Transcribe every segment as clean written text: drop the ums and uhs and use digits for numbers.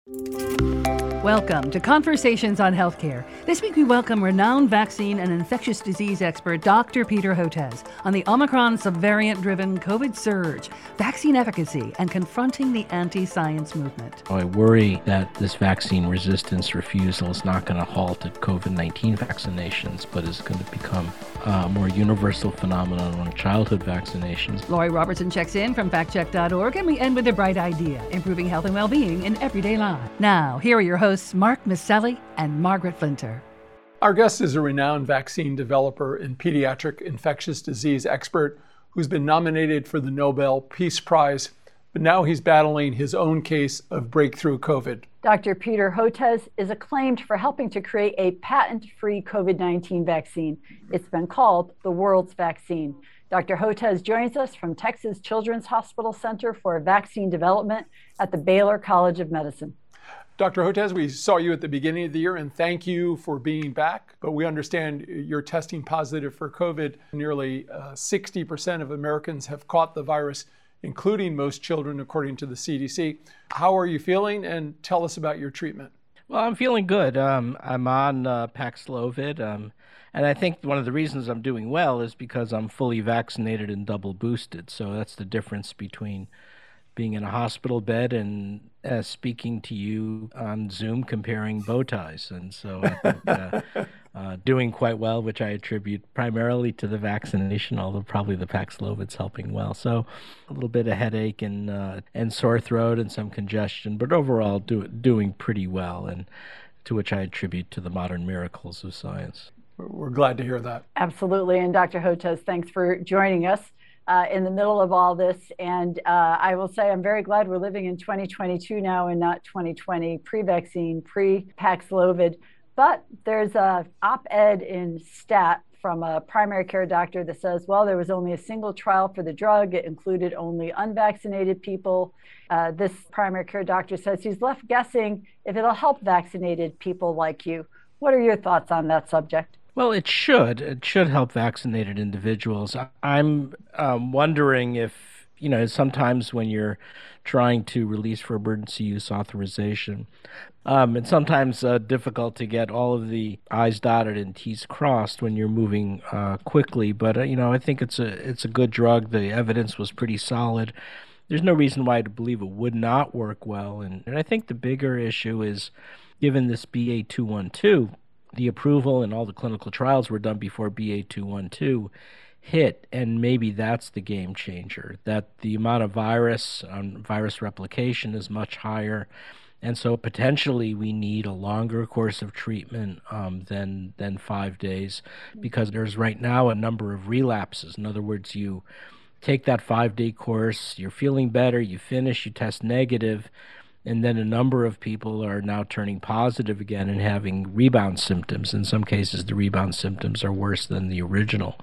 Welcome to Conversations on Healthcare. This week we welcome renowned vaccine and infectious disease expert Dr. Peter Hotez on the Omicron subvariant-driven COVID surge, vaccine efficacy, and confronting the anti-science movement. I worry that this vaccine resistance refusal is not going to halt at COVID-19 vaccinations, but is going to become a more universal phenomenon on childhood vaccinations. Lori Robertson checks in from factcheck.org, and we end with a bright idea, improving health and well-being in everyday life. Now, here are your hosts, Mark Misselli and Margaret Flinter. Our guest is a renowned vaccine developer and pediatric infectious disease expert who's been nominated for the Nobel Peace Prize, but now he's battling his own case of breakthrough COVID. Dr. Peter Hotez is acclaimed for helping to create a patent-free COVID-19 vaccine. It's been called the world's vaccine. Dr. Hotez joins us from Texas Children's Hospital Center for Vaccine Development at the Baylor College of Medicine. Dr. Hotez, we saw you at the beginning of the year, and thank you for being back. But we understand you're testing positive for COVID. Nearly 60% of Americans have caught the virus, including most children, according to the CDC. How are you feeling? And tell us about your treatment. Well, I'm feeling good. I'm on Paxlovid. And I think one of the reasons I'm doing well is because I'm fully vaccinated and double boosted. So that's the difference between being in a hospital bed and speaking to you on Zoom comparing bow ties. And so I think doing quite well, which I attribute primarily to the vaccination, although probably the Paxlovid's helping well. So a little bit of headache and sore throat and some congestion, but overall doing pretty well, and to which I attribute to the modern miracles of science. We're glad to hear that. Absolutely. And Dr. Hotez, thanks for joining us in the middle of all this. And I will say I'm very glad we're living in 2022 now and not 2020, pre-vaccine, pre-Paxlovid. But there's a op-ed in Stat from a primary care doctor that says, well, there was only a single trial for the drug. It included only unvaccinated people. This primary care doctor says he's left guessing if it'll help vaccinated people like you. What are your thoughts on that subject? Well, it should. It should help vaccinated individuals. I'm wondering if, sometimes when you're trying to release for emergency use authorization, it's sometimes difficult to get all of the I's dotted and T's crossed when you're moving quickly. But, I think it's a good drug. The evidence was pretty solid. There's no reason why to believe it would not work well. And I think the bigger issue is, given this BA.2.12, the approval and all the clinical trials were done before BA.2.12 hit, and maybe that's the game changer, that the amount of virus replication is much higher, and so potentially we need a longer course of treatment than 5 days, because there's right now a number of relapses. In other words, you take that 5-day course, you're feeling better, you finish, you test negative, and then a number of people are now turning positive again and having rebound symptoms. In some cases, the rebound symptoms are worse than the original.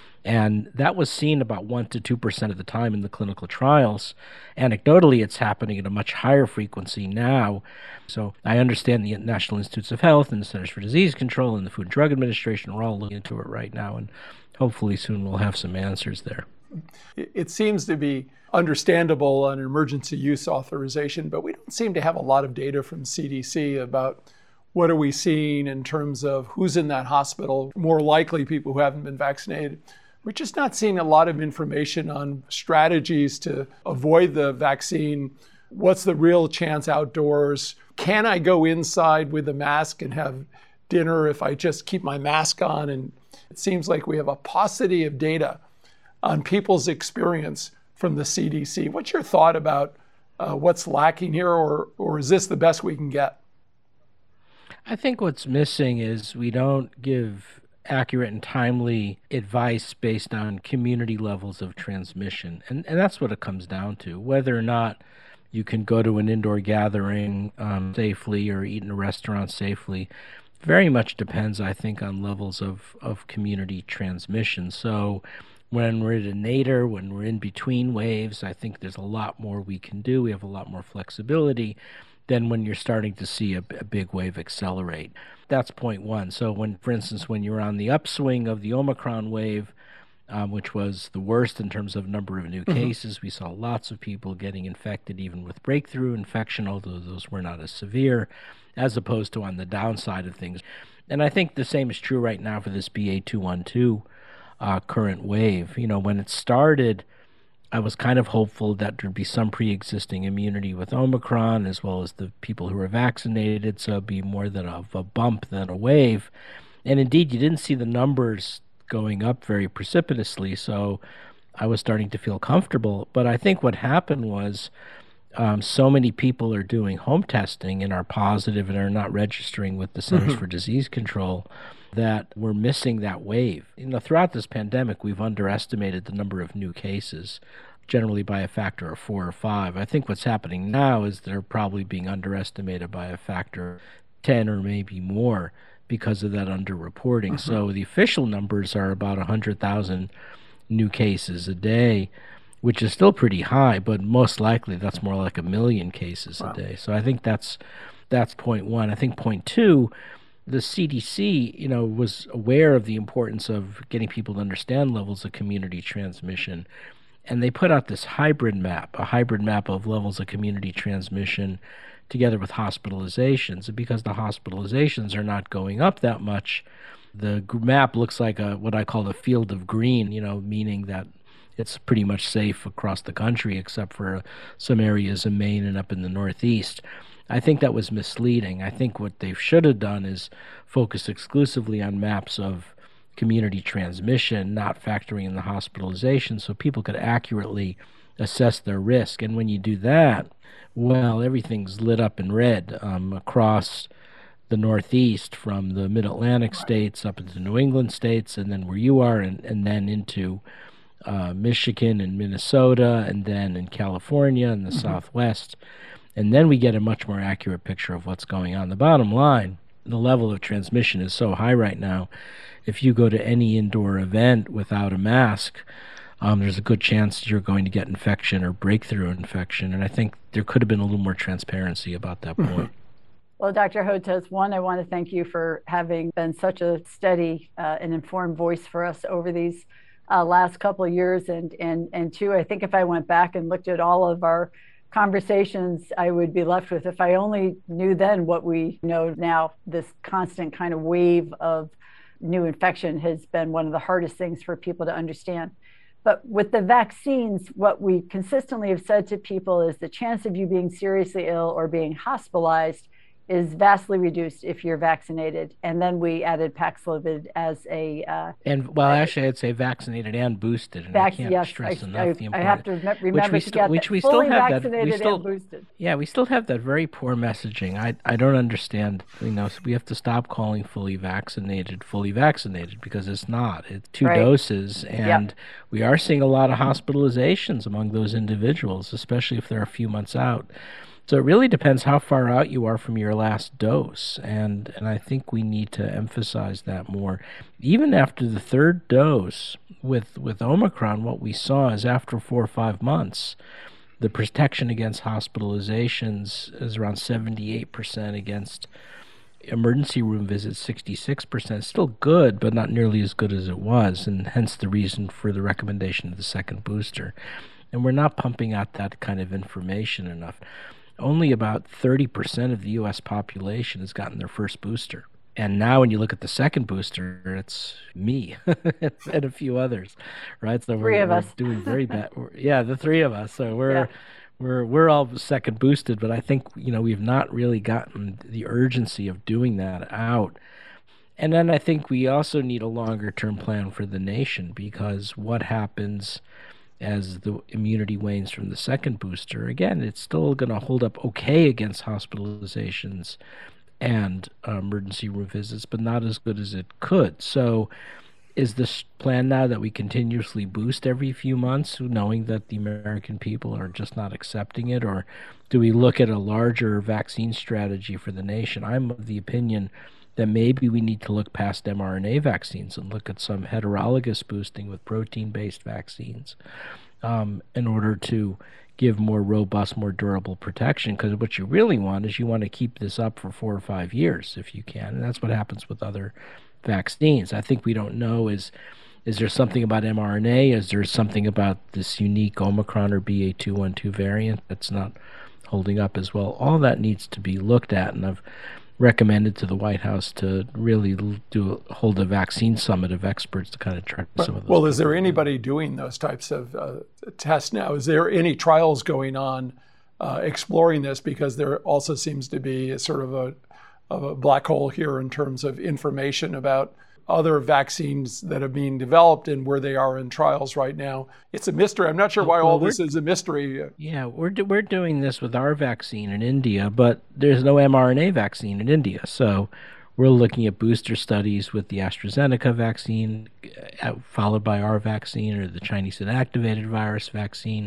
And that was seen about 1% to 2% of the time in the clinical trials. Anecdotally, it's happening at a much higher frequency now. So I understand the National Institutes of Health and the Centers for Disease Control and the Food and Drug Administration are all looking into it right now. And hopefully soon we'll have some answers there. It seems to be understandable on emergency use authorization, but we don't seem to have a lot of data from CDC about what are we seeing in terms of who's in that hospital, more likely people who haven't been vaccinated. We're just not seeing a lot of information on strategies to avoid the vaccine. What's the real chance outdoors? Can I go inside with a mask and have dinner if I just keep my mask on? And it seems like we have a paucity of data on people's experience from the CDC. What's your thought about what's lacking here, or is this the best we can get? I think what's missing is we don't give accurate and timely advice based on community levels of transmission. And that's what it comes down to. Whether or not you can go to an indoor gathering safely or eat in a restaurant safely very much depends, I think, on levels of community transmission. So when we're at a nadir, when we're in between waves, I think there's a lot more we can do. We have a lot more flexibility than when you're starting to see a big wave accelerate. That's point one. So when, for instance, when you're on the upswing of the Omicron wave, which was the worst in terms of number of new cases. We saw lots of people getting infected, even with breakthrough infection, although those were not as severe, as opposed to on the downside of things. And I think the same is true right now for this BA.2.12 current wave. When it started, I was kind of hopeful that there'd be some pre-existing immunity with Omicron, as well as the people who were vaccinated, so it'd be more of a bump than a wave. And indeed, you didn't see the numbers going up very precipitously, so I was starting to feel comfortable. But I think what happened was so many people are doing home testing and are positive and are not registering with the Centers for Disease Control that we're missing that wave. Throughout this pandemic, we've underestimated the number of new cases, generally by a factor of 4 or 5. I think what's happening now is they're probably being underestimated by a factor of 10 or maybe more because of that underreporting. So the official numbers are about 100,000 new cases a day, which is still pretty high, but most likely that's more like 1 million cases a day. So I think that's point one. I think point two, the CDC, was aware of the importance of getting people to understand levels of community transmission. And they put out this hybrid map of levels of community transmission together with hospitalizations. And because the hospitalizations are not going up that much, the map looks like what I call a field of green, meaning that it's pretty much safe across the country except for some areas in Maine and up in the Northeast. I think that was misleading. I think what they should have done is focus exclusively on maps of community transmission, not factoring in the hospitalization, so people could accurately assess their risk. And when you do that, well, everything's lit up in red across the Northeast, from the Mid-Atlantic states up into the New England states, and then where you are, and then into Michigan and Minnesota, and then in California and the Southwest. And then we get a much more accurate picture of what's going on. The bottom line, the level of transmission is so high right now. If you go to any indoor event without a mask, there's a good chance you're going to get infection or breakthrough infection. And I think there could have been a little more transparency about that point. Well, Dr. Hotez, one, I want to thank you for having been such a steady and informed voice for us over these last couple of years. And two, I think if I went back and looked at all of our conversations, I would be left with, if I only knew then what we know now, this constant kind of wave of new infection has been one of the hardest things for people to understand. But with the vaccines, what we consistently have said to people is the chance of you being seriously ill or being hospitalized is vastly reduced if you're vaccinated. And then we added Paxlovid as a... actually, I'd say vaccinated and boosted. And I can't stress enough the importance. I have to remember to get that fully vaccinated and boosted. Yeah, we still have that very poor messaging. I don't understand. We have to stop calling fully vaccinated because it's not. It's 2 doses. And we are seeing a lot of hospitalizations among those individuals, especially if they're a few months out. So it really depends how far out you are from your last dose, and I think we need to emphasize that more. Even after the 3rd dose with Omicron, what we saw is after 4 or 5 months, the protection against hospitalizations is around 78%, against emergency room visits 66%. Still good, but not nearly as good as it was, and hence the reason for the recommendation of the 2nd booster. And we're not pumping out that kind of information enough. Only about 30% of the U.S. population has gotten their 1st booster. And now when you look at the 2nd booster, it's me and a few others, right? So we're doing very bad. The 3 of us. So we're all 2nd boosted, but I think, we've not really gotten the urgency of doing that out. And then I think we also need a longer-term plan for the nation, because what happens as the immunity wanes from the 2nd booster, again, it's still going to hold up okay against hospitalizations and emergency room visits, but not as good as it could. So is this plan now that we continuously boost every few months, knowing that the American people are just not accepting it? Or do we look at a larger vaccine strategy for the nation? I'm of the opinion that maybe we need to look past mRNA vaccines and look at some heterologous boosting with protein-based vaccines in order to give more robust, more durable protection. Because what you really want is you want to keep this up for 4 or 5 years if you can. And that's what happens with other vaccines. I think we don't know is Is there something about mRNA? Is there something about this unique Omicron or BA.2.12 variant that's not holding up as well? All that needs to be looked at, and I've recommended to the White House to really hold a vaccine summit of experts to kind of track some of those. Well, is there anybody doing those types of tests now? Is there any trials going on exploring this? Because there also seems to be a sort of a black hole here in terms of information about other vaccines that are being developed and where they are in trials right now. It's a mystery. I'm not sure why all this is a mystery. Yeah, we're doing this with our vaccine in India, but there's no mRNA vaccine in India. So we're looking at booster studies with the AstraZeneca vaccine, followed by our vaccine or the Chinese inactivated virus vaccine.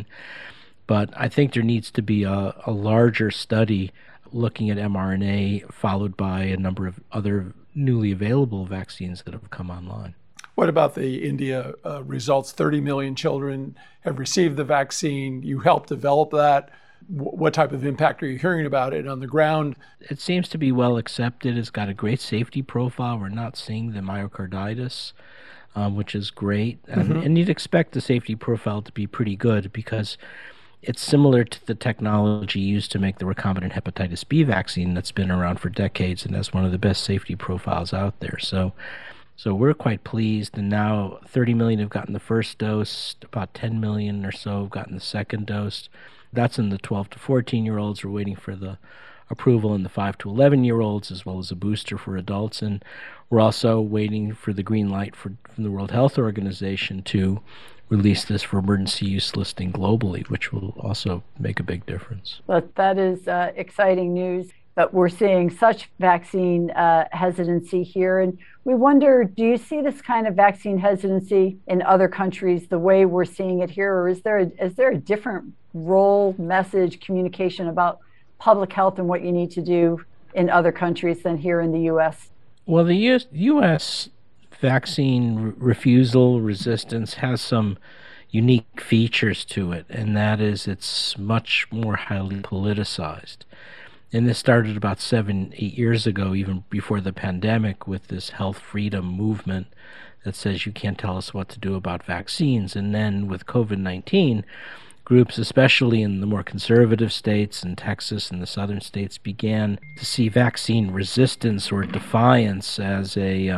But I think there needs to be a larger study looking at mRNA, followed by a number of other newly available vaccines that have come online. What about the India results? 30 million children have received the vaccine. You helped develop that. What type of impact are you hearing about it on the ground? It seems to be well accepted. It's got a great safety profile. We're not seeing the myocarditis, which is great. And you'd expect the safety profile to be pretty good because it's similar to the technology used to make the recombinant hepatitis B vaccine that's been around for decades and has one of the best safety profiles out there. So we're quite pleased, and now 30 million have gotten the first dose, about 10 million or so have gotten the second dose. That's in the 12 to 14-year-olds. We're waiting for the approval in the 5 to 11-year-olds, as well as a booster for adults. And we're also waiting for the green light from the World Health Organization to release this for emergency use listing globally, which will also make a big difference. But that is exciting news. But we're seeing such vaccine hesitancy here. And we wonder, do you see this kind of vaccine hesitancy in other countries the way we're seeing it here? Or is there a different role, message, communication about public health and what you need to do in other countries than here in the U.S.? Well, the U.S. vaccine refusal resistance has some unique features to it, and that is it's much more highly politicized. And this started about 7-8 years ago, even before the pandemic, with this health freedom movement that says you can't tell us what to do about vaccines. And then with COVID-19, groups, especially in the more conservative states and Texas and the southern states, began to see vaccine resistance or defiance as a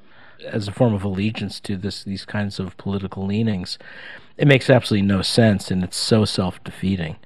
form of allegiance to these kinds of political leanings. It makes absolutely no sense, and it's so self-defeating.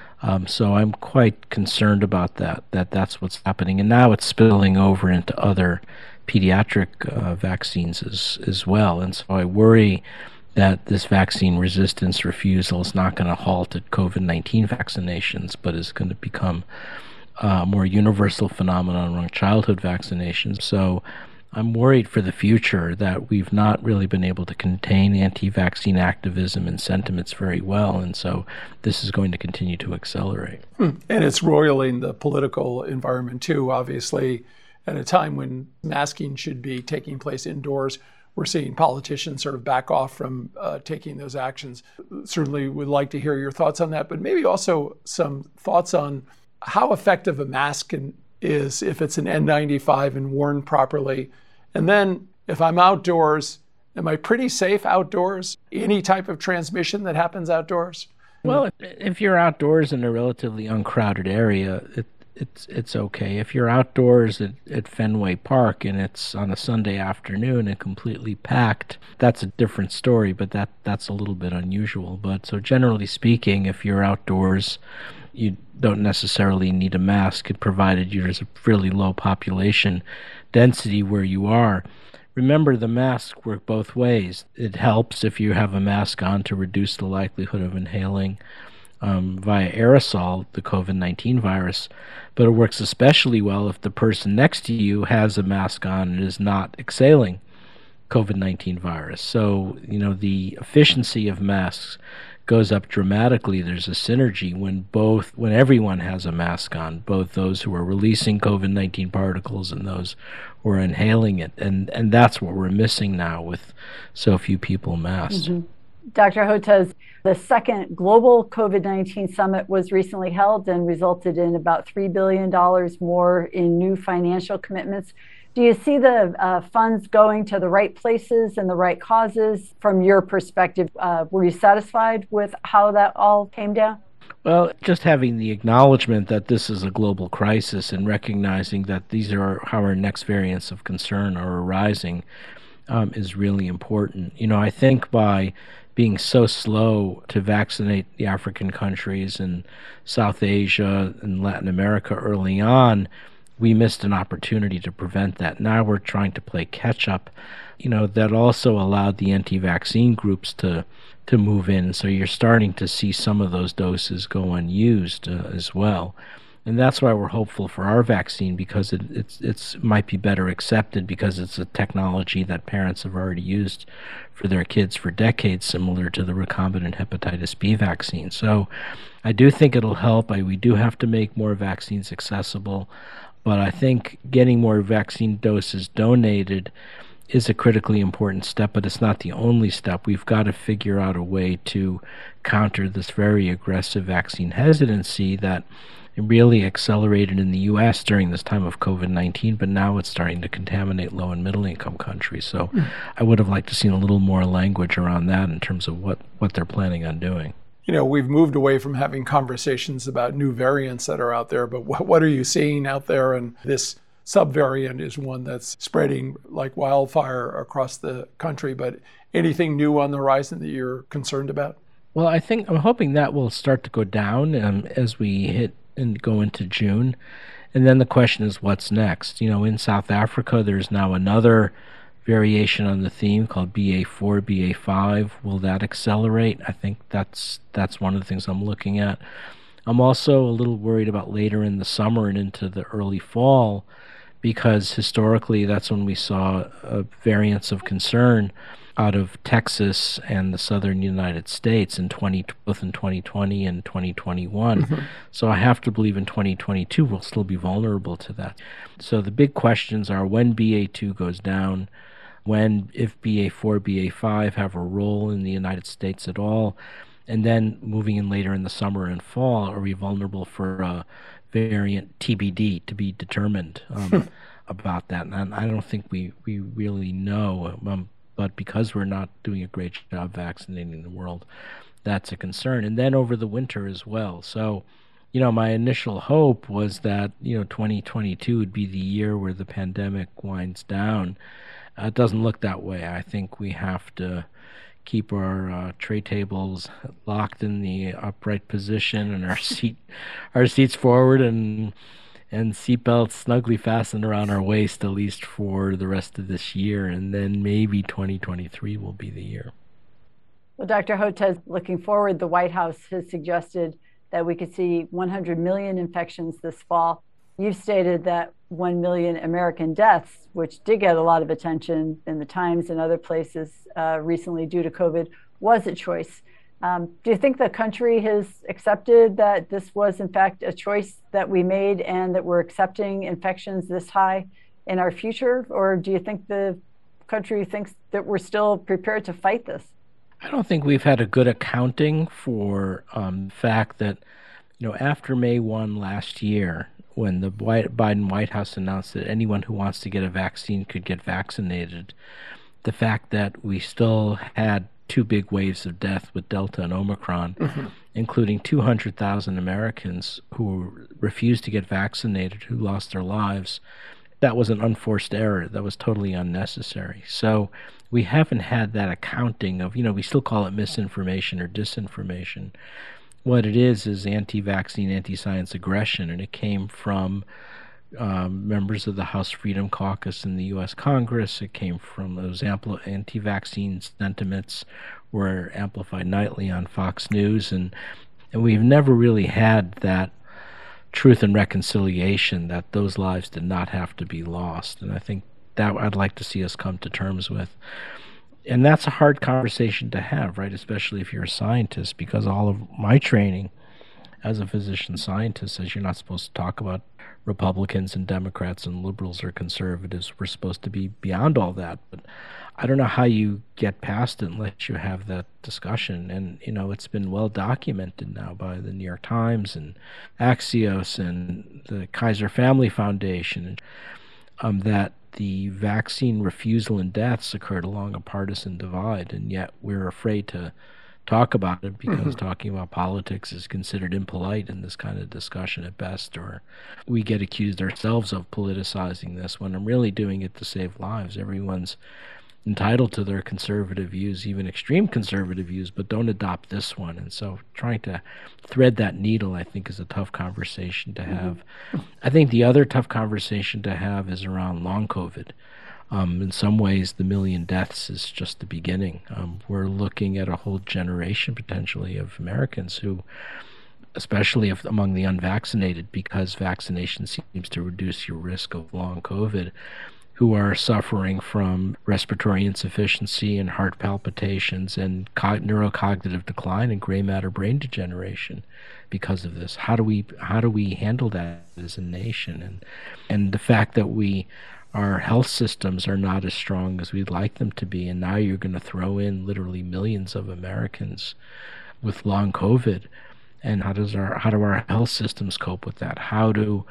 So I'm quite concerned about that's what's happening. And now it's spilling over into other pediatric vaccines as well. And so I worry that this vaccine resistance refusal is not going to halt at COVID-19 vaccinations, but is going to become a more universal phenomenon around childhood vaccinations. So I'm worried for the future that we've not really been able to contain anti-vaccine activism and sentiments very well, and so this is going to continue to accelerate. And it's roiling the political environment too, obviously. At a time when masking should be taking place indoors, we're seeing politicians sort of back off from taking those actions. Certainly would like to hear your thoughts on that, but maybe also some thoughts on how effective a mask is if it's an N95 and worn properly. And then if I'm outdoors, am I pretty safe outdoors? Any type of transmission that happens outdoors? Well, if you're outdoors in a relatively uncrowded area, it's okay. If you're outdoors at Fenway Park and it's on a Sunday afternoon and completely packed, that's a different story, but that's a little bit unusual. But so generally speaking, if you're outdoors, you don't necessarily need a mask, provided there's a fairly low population density where you are. Remember, the masks work both ways. It helps if you have a mask on to reduce the likelihood of inhaling via aerosol the COVID-19 virus, but it works especially well if the person next to you has a mask on and is not exhaling COVID-19 virus. So, the efficiency of masks goes up dramatically. There's a synergy when everyone has a mask on, both those who are releasing COVID-19 particles and those who are inhaling it. And that's what we're missing now with so few people masked. Dr. Hotez, the second global COVID-19 summit was recently held and resulted in about $3 billion more in new financial commitments. Do you see the funds going to the right places and the right causes from your perspective? Were you satisfied with how that all came down? Well, just having the acknowledgement that this is a global crisis and recognizing that these are how our next variants of concern are arising is really important. I think by being so slow to vaccinate the African countries and South Asia and Latin America early on, we missed an opportunity to prevent that. Now we're trying to play catch up. That also allowed the anti-vaccine groups to move in. So you're starting to see some of those doses go unused as well. And that's why we're hopeful for our vaccine, because it might be better accepted because it's a technology that parents have already used for their kids for decades, similar to the recombinant hepatitis B vaccine. So I do think it'll help. We do have to make more vaccines accessible, but I think getting more vaccine doses donated is a critically important step, but it's not the only step. We've got to figure out a way to counter this very aggressive vaccine hesitancy that really accelerated in the U.S. during this time of COVID-19, but now it's starting to contaminate low and middle income countries. So I would have liked to see a little more language around that in terms of what they're planning on doing. We've moved away from having conversations about new variants that are out there, but what are you seeing out there? And this subvariant is one that's spreading like wildfire across the country, but anything new on the horizon that you're concerned about? Well, I'm hoping that will start to go down as we hit and go into June. And then the question is, what's next? In South Africa, there's now another variation on the theme called BA4, BA5. Will that accelerate? I think that's one of the things I'm looking at. I'm also a little worried about later in the summer and into the early fall, because historically that's when we saw variants of concern out of Texas and the southern United States both in 2020 and 2021. Mm-hmm. So I have to believe in 2022 we'll still be vulnerable to that. So the big questions are when BA2 goes down, if BA4, BA5 have a role in the United States at all, and then moving in later in the summer and fall, are we vulnerable for a variant TBD, to be determined, about that? And I don't think we really know. But because we're not doing a great job vaccinating the world, that's a concern. And then over the winter as well. So, my initial hope was that, 2022 would be the year where the pandemic winds down. It doesn't look that way. I think we have to keep our tray tables locked in the upright position and our seats forward and seatbelts snugly fastened around our waist, at least for the rest of this year, and then maybe 2023 will be the year. Well, Dr. Hotez, looking forward, the White House has suggested that we could see 100 million infections this fall. You've stated that 1 million American deaths, which did get a lot of attention in the Times and other places recently due to COVID, was a choice. Do you think the country has accepted that this was, in fact, a choice that we made and that we're accepting infections this high in our future? Or do you think the country thinks that we're still prepared to fight this? I don't think we've had a good accounting for the fact that, after May 1 last year, when the Biden White House announced that anyone who wants to get a vaccine could get vaccinated, the fact that we still had two big waves of death with Delta and Omicron, mm-hmm. including 200,000 Americans who refused to get vaccinated, who lost their lives. That was an unforced error. That was totally unnecessary. So we haven't had that accounting of, we still call it misinformation or disinformation. What it is anti-vaccine, anti-science aggression, and it came from members of the House Freedom Caucus in the U.S. Congress. It came from those anti-vaccine sentiments were amplified nightly on Fox News, and we've never really had that truth and reconciliation that those lives did not have to be lost. And I think that I'd like to see us come to terms with. And that's a hard conversation to have, right? Especially if you're a scientist, because all of my training as a physician scientist says you're not supposed to talk about Republicans and Democrats and liberals or conservatives. We're supposed to be beyond all that. But I don't know how you get past it unless you have that discussion. And, it's been well documented now by the New York Times and Axios and the Kaiser Family Foundation that the vaccine refusal and deaths occurred along a partisan divide. And yet we're afraid to talk about it because talking about politics is considered impolite in this kind of discussion at best, or we get accused ourselves of politicizing this when I'm really doing it to save lives. Everyone's entitled to their conservative views, even extreme conservative views, but don't adopt this one. And so trying to thread that needle, I think, is a tough conversation to have. I think the other tough conversation to have is around long COVID. In some ways, the 1 million deaths is just the beginning. We're looking at a whole generation, potentially, of Americans who, especially among the unvaccinated, because vaccination seems to reduce your risk of long COVID, who are suffering from respiratory insufficiency and heart palpitations and neurocognitive decline and gray matter brain degeneration because of this. How do we handle that as a nation? And the fact that our health systems are not as strong as we'd like them to be, and now you're going to throw in literally millions of Americans with long COVID. And how do our health systems cope with that? How do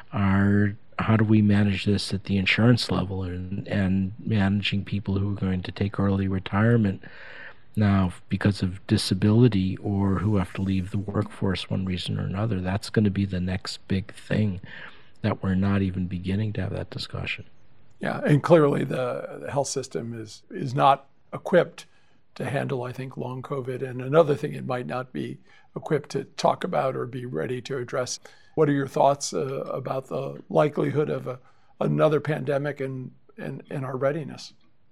we manage this at the insurance level and managing people who are going to take early retirement now because of disability or who have to leave the workforce one reason or another? That's going to be the next big thing that we're not even beginning to have that discussion. Yeah, and clearly the health system is not equipped to handle, I think, long COVID. And another thing it might not be equipped to talk about or be ready to address. What are your thoughts about the likelihood of another pandemic and our readiness?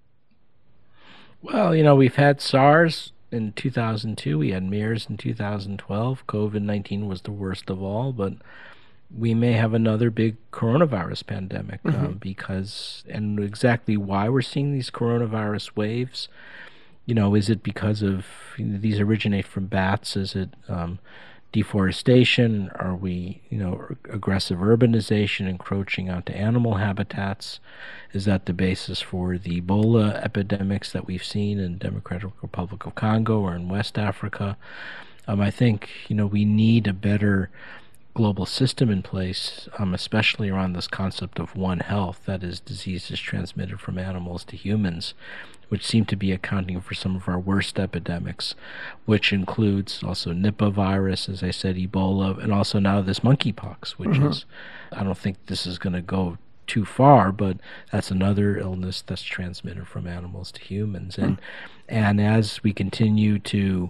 Well, we've had SARS in 2002. We had MERS in 2012. COVID-19 was the worst of all, but we may have another big coronavirus pandemic because, and exactly why we're seeing these coronavirus waves, is it because of, these originate from bats? Is it deforestation? Are we, aggressive urbanization encroaching onto animal habitats? Is that the basis for the Ebola epidemics that we've seen in Democratic Republic of Congo or in West Africa? I think, we need a better global system in place, especially around this concept of One Health, that is, diseases transmitted from animals to humans, which seem to be accounting for some of our worst epidemics, which includes also Nipah virus, as I said, Ebola, and also now this monkeypox, which is, I don't think this is going to go too far, but that's another illness that's transmitted from animals to humans. And as we continue to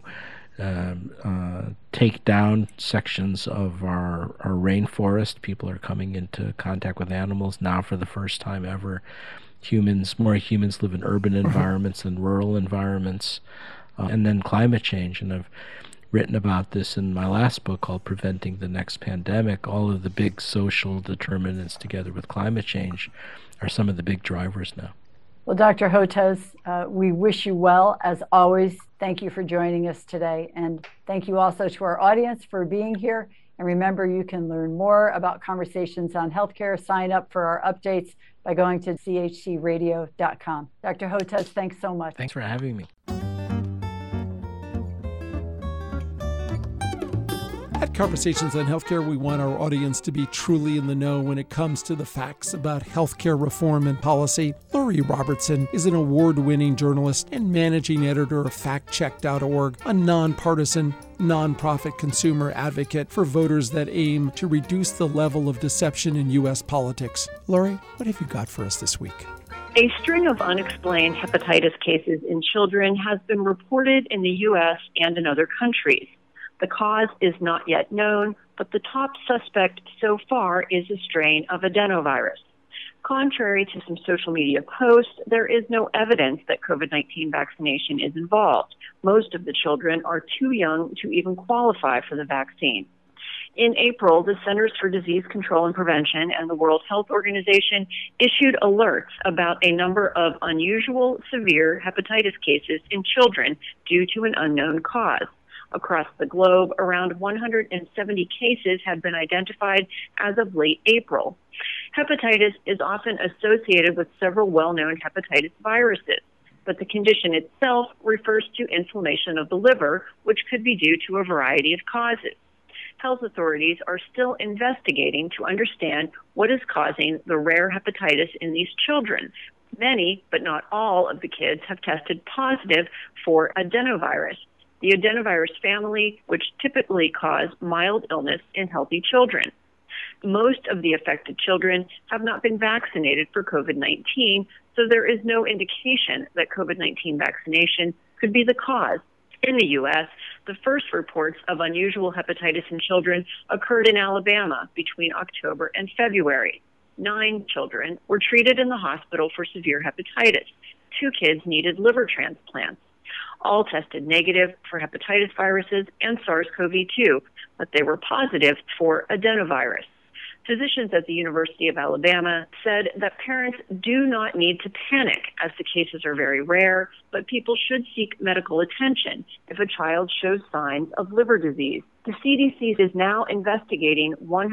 take down sections of our rainforest, people are coming into contact with animals now for the first time ever. More humans live in urban environments than rural environments. And then climate change. And I've written about this in my last book called Preventing the Next Pandemic. All of the big social determinants together with climate change are some of the big drivers now. Well, Dr. Hotez, we wish you well, as always. Thank you for joining us today. And thank you also to our audience for being here. And remember, you can learn more about Conversations on Healthcare. Sign up for our updates by going to chcradio.com. Dr. Hotez, thanks so much. Thanks for having me. At Conversations on Healthcare, we want our audience to be truly in the know when it comes to the facts about healthcare reform and policy. Lori Robertson is an award-winning journalist and managing editor of FactCheck.org, a nonpartisan, nonprofit consumer advocate for voters that aim to reduce the level of deception in U.S. politics. Lori, what have you got for us this week? A string of unexplained hepatitis cases in children has been reported in the U.S. and in other countries. The cause is not yet known, but the top suspect so far is a strain of adenovirus. Contrary to some social media posts, there is no evidence that COVID-19 vaccination is involved. Most of the children are too young to even qualify for the vaccine. In April, the Centers for Disease Control and Prevention and the World Health Organization issued alerts about a number of unusual severe hepatitis cases in children due to an unknown cause. Across the globe, around 170 cases have been identified as of late April. Hepatitis is often associated with several well-known hepatitis viruses, but the condition itself refers to inflammation of the liver, which could be due to a variety of causes. Health authorities are still investigating to understand what is causing the rare hepatitis in these children. Many, but not all, of the kids have tested positive for adenovirus, the adenovirus family, which typically cause mild illness in healthy children. Most of the affected children have not been vaccinated for COVID-19, so there is no indication that COVID-19 vaccination could be the cause. In the U.S., the first reports of unusual hepatitis in children occurred in Alabama between October and February. 9 children were treated in the hospital for severe hepatitis. 2 kids needed liver transplants. All tested negative for hepatitis viruses and SARS-CoV-2, but they were positive for adenovirus. Physicians at the University of Alabama said that parents do not need to panic as the cases are very rare, but people should seek medical attention if a child shows signs of liver disease. The CDC is now investigating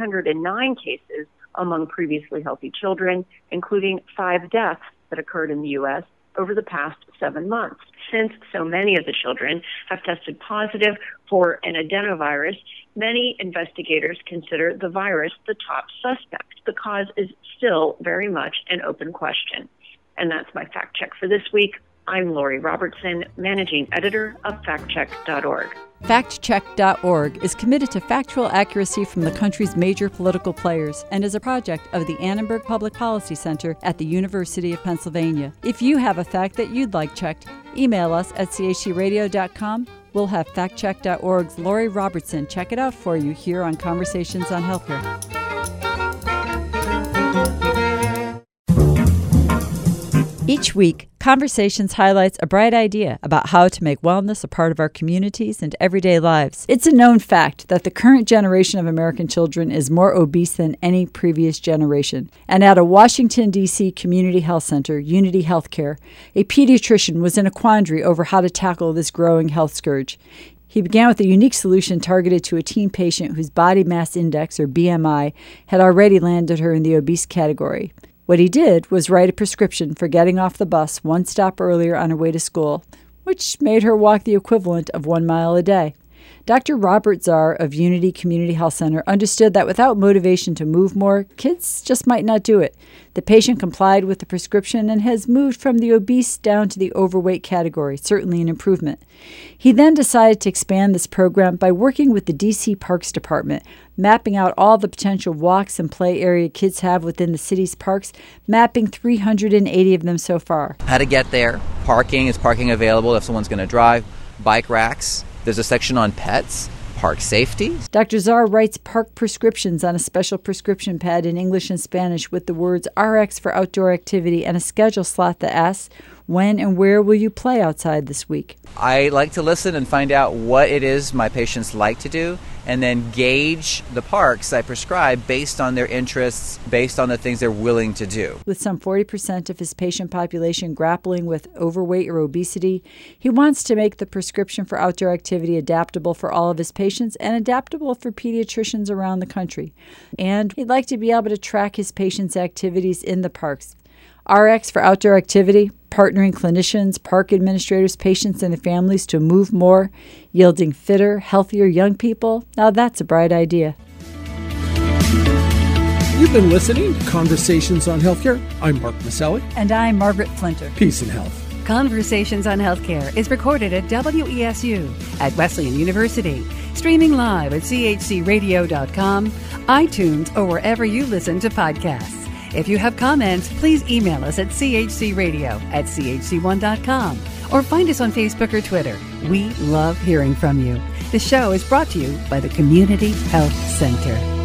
109 cases among previously healthy children, including 5 deaths that occurred in the U.S. over the past 7 months. Since so many of the children have tested positive for an adenovirus, many investigators consider the virus the top suspect. The cause is still very much an open question. And that's my fact check for this week. I'm Lori Robertson, managing editor of factcheck.org. FactCheck.org is committed to factual accuracy from the country's major political players and is a project of the Annenberg Public Policy Center at the University of Pennsylvania. If you have a fact that you'd like checked, email us at chcradio.com. We'll have FactCheck.org's Lori Robertson check it out for you here on Conversations on Healthcare. Each week, Conversations highlights a bright idea about how to make wellness a part of our communities and everyday lives. It's a known fact that the current generation of American children is more obese than any previous generation. And at a Washington, D.C. community health center, Unity Healthcare, a pediatrician was in a quandary over how to tackle this growing health scourge. He began with a unique solution targeted to a teen patient whose body mass index, or BMI, had already landed her in the obese category. What he did was write a prescription for getting off the bus one stop earlier on her way to school, which made her walk the equivalent of 1 mile a day. Dr. Robert Czar of Unity Community Health Center understood that without motivation to move more, kids just might not do it. The patient complied with the prescription and has moved from the obese down to the overweight category, certainly an improvement. He then decided to expand this program by working with the D.C. Parks Department, mapping out all the potential walks and play area kids have within the city's parks, mapping 380 of them so far. How to get there, parking, is parking available if someone's going to drive, bike racks. There's a section on pets, park safety. Dr. Czar writes park prescriptions on a special prescription pad in English and Spanish with the words RX for outdoor activity and a schedule slot that asks, when and where will you play outside this week? I like to listen and find out what it is my patients like to do and then gauge the parks I prescribe based on their interests, based on the things they're willing to do. With some 40% of his patient population grappling with overweight or obesity, he wants to make the prescription for outdoor activity adaptable for all of his patients and adaptable for pediatricians around the country. And he'd like to be able to track his patients' activities in the parks. RX for outdoor activity, partnering clinicians, park administrators, patients, and their families to move more, yielding fitter, healthier young people. Now that's a bright idea. You've been listening to Conversations on Healthcare. I'm Mark Maselli. And I'm Margaret Flinter. Peace and health. Conversations on Healthcare is recorded at WESU at Wesleyan University, streaming live at chcradio.com, iTunes, or wherever you listen to podcasts. If you have comments, please email us at chcradio@chc1.com or find us on Facebook or Twitter. We love hearing from you. The show is brought to you by the Community Health Center.